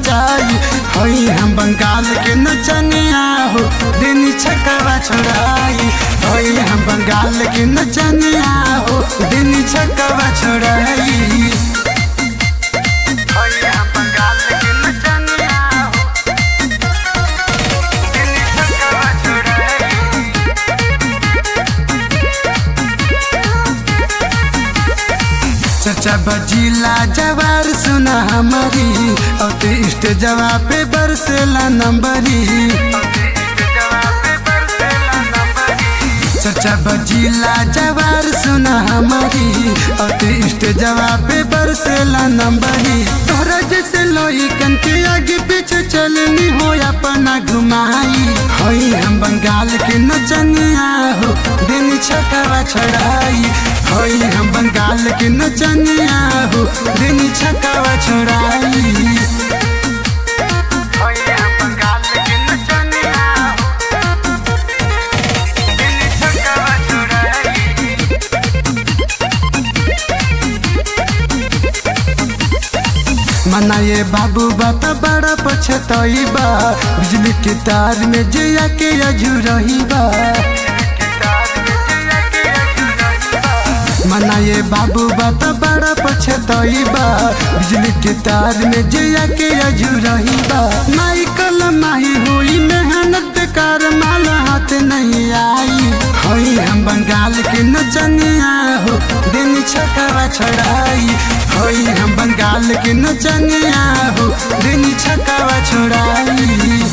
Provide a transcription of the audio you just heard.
जाई। हई हम बंगाल के नचनिया हो दिन छक्का छोड़ाई। हई हम बंगाल के नचनिया हो दिन छक्का छोड़ाई। चचा बजीला जवार सुना हमारी और स्टेजवा पे बरसेला नंबरी। चचा बजीला जवार सुना हमारी और स्टेजवा पे बरसेला नंबरी। तोहरा जैसे लोही कन के आगे पीछे चलनी हो अपना घुमाई। हई हम बंगाल के नचनिया हो दिन छक्का छोड़ाई। हई हम बंगाल के नचनिया हो दिन छक्का छोड़ाई। मनाए बाबू बात बड़ा पछतईबा बिजली के तार में जिया के अझुरहीबा। मनाए बाबू बात बड़ा पछतईबा बिजली के तार में जिया के अझुरहीबा। माई कल माही हुई मेहनत बेकार माल हाथ नहीं आई। हई हम बंगाल के नचनिया हो दिन छक्का छोड़ाई। हई हम बंगाल के नचनिया हो दिन छक्का छोड़ाई।